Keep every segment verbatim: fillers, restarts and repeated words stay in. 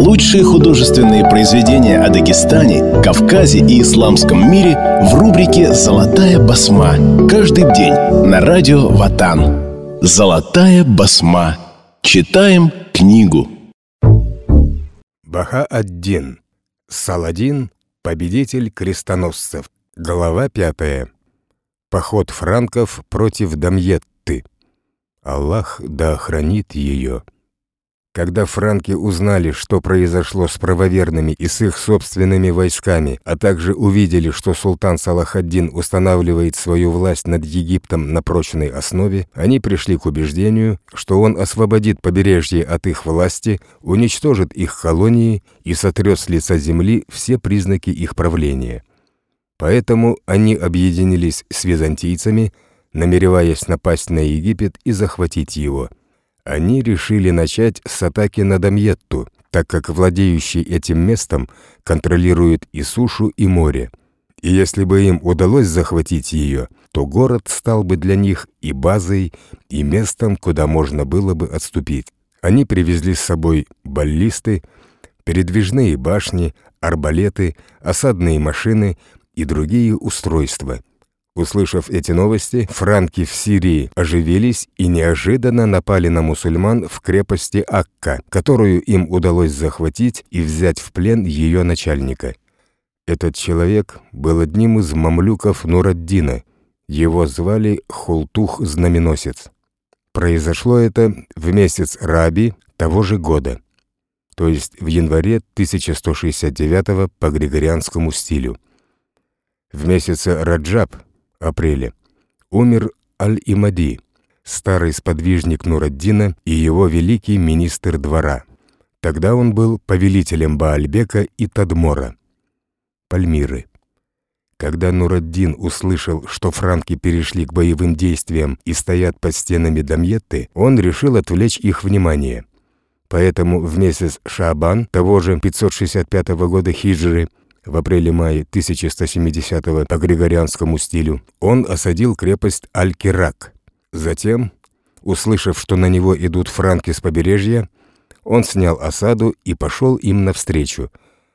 Лучшие художественные произведения о Дагестане, Кавказе и исламском мире в рубрике «Золотая басма». Каждый день на радио Ватан. «Золотая басма». Читаем книгу. Баха-ад-Дин. Саладин, победитель крестоносцев. Глава пятая. Поход франков против Дамьетты. Аллах да охранит ее. Когда франки узнали, что произошло с правоверными и с их собственными войсками, а также увидели, что султан Салах ад-Дин устанавливает свою власть над Египтом на прочной основе, они пришли к убеждению, что он освободит побережье от их власти, уничтожит их колонии и сотрет с лица земли все признаки их правления. Поэтому они объединились с византийцами, намереваясь напасть на Египет и захватить его. Они решили начать с атаки на Дамьетту, так как владеющий этим местом контролирует и сушу, и море. И если бы им удалось захватить ее, то город стал бы для них и базой, и местом, куда можно было бы отступить. Они привезли с собой баллисты, передвижные башни, арбалеты, осадные машины и другие устройства. Услышав эти новости, франки в Сирии оживились и неожиданно напали на мусульман в крепости Акка, которую им удалось захватить и взять в плен ее начальника. Этот человек был одним из мамлюков Нур-ад-Дина. Его звали Хултух-знаменосец. Произошло это в месяц Раби того же года, то есть в январе тысяча сто шестьдесят девятого по григорианскому стилю. В месяце Раджаб, апреле, умер Аль-Имади, старый сподвижник Нур-ад-Дина и его великий министр двора. Тогда он был повелителем Баальбека и Тадмора, Пальмиры. Когда Нур-ад-Дин услышал, что франки перешли к боевым действиям и стоят под стенами Дамьетты, он решил отвлечь их внимание. Поэтому в месяц Шаабан того же пятьсот шестьдесят пятого года хиджры, в апреле-мае тысяча сто семидесятого по григорианскому стилю, он осадил крепость Аль-Кирак. Затем, услышав, что на него идут франки с побережья, он снял осаду и пошел им навстречу.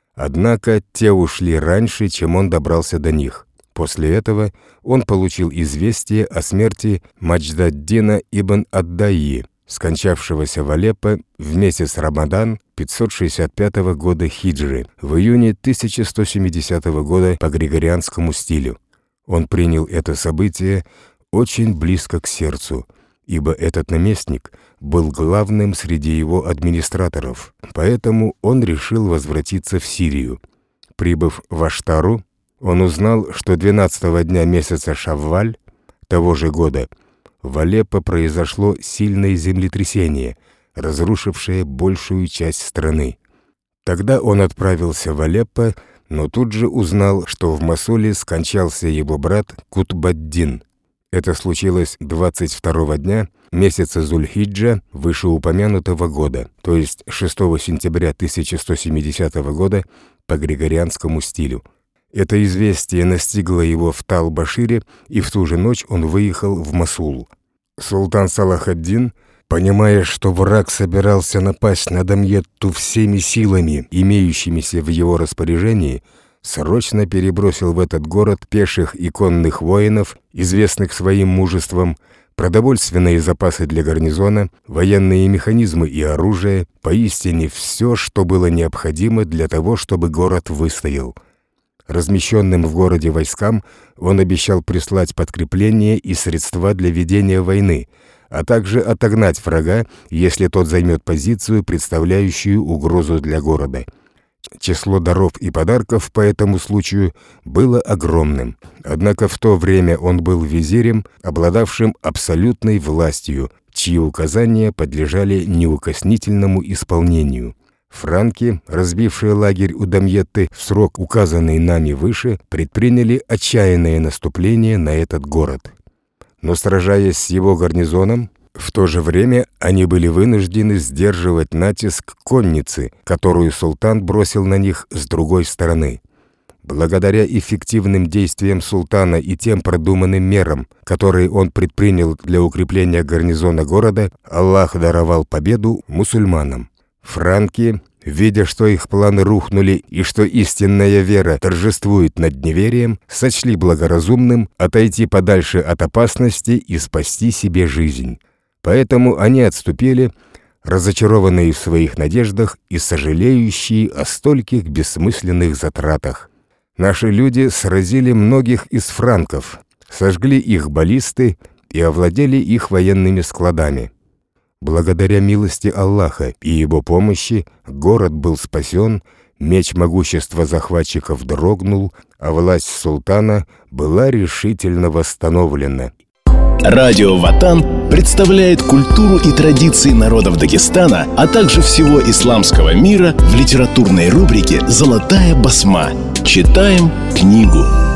Однако те ушли раньше, чем он добрался до них. После этого он получил известие о смерти Маджд-ад-Дина ибн ад-Дайи, скончавшегося в Алеппо в месяц Рамадан пятьсот шестьдесят пятого года хиджры, в июне тысяча сто семидесятого года по григорианскому стилю. Он принял это событие очень близко к сердцу, ибо этот наместник был главным среди его администраторов, поэтому он решил возвратиться в Сирию. Прибыв в Аштару, он узнал, что двенадцатого дня месяца Шавваль того же года в Алеппо произошло сильное землетрясение, разрушившее большую часть страны. Тогда он отправился в Алеппо, но тут же узнал, что в Мосуле скончался его брат Кутб-ад-Дин. Это случилось двадцать второго дня месяца Зуль-Хиджа вышеупомянутого года, то есть шестого сентября тысяча сто семидесятого года по григорианскому стилю. Это известие настигло его в Тал-Башире, и в ту же ночь он выехал в Мосул. Султан Салах ад-Дин, понимая, что враг собирался напасть на Дамьетту всеми силами, имеющимися в его распоряжении, срочно перебросил в этот город пеших и конных воинов, известных своим мужеством, продовольственные запасы для гарнизона, военные механизмы и оружие, поистине все, что было необходимо для того, чтобы город выстоял. Размещенным в городе войскам он обещал прислать подкрепление и средства для ведения войны, а также отогнать врага, если тот займет позицию, представляющую угрозу для города. Число даров и подарков по этому случаю было огромным, однако в то время он был визирем, обладавшим абсолютной властью, чьи указания подлежали неукоснительному исполнению. Франки, разбившие лагерь у Дамьетты в срок, указанный нами выше, предприняли отчаянное наступление на этот город. Но, сражаясь с его гарнизоном, в то же время они были вынуждены сдерживать натиск конницы, которую султан бросил на них с другой стороны. Благодаря эффективным действиям султана и тем продуманным мерам, которые он предпринял для укрепления гарнизона города, Аллах даровал победу мусульманам. Франки, видя, что их планы рухнули и что истинная вера торжествует над неверием, сочли благоразумным отойти подальше от опасности и спасти себе жизнь. Поэтому они отступили, разочарованные в своих надеждах и сожалеющие о стольких бессмысленных затратах. Наши люди сразили многих из франков, сожгли их баллисты и овладели их военными складами. Благодаря милости Аллаха и его помощи город был спасен, меч могущества захватчиков дрогнул, а власть султана была решительно восстановлена. Радио Ватан представляет культуру и традиции народов Дагестана, а также всего исламского мира в литературной рубрике «Золотая басма». Читаем книгу.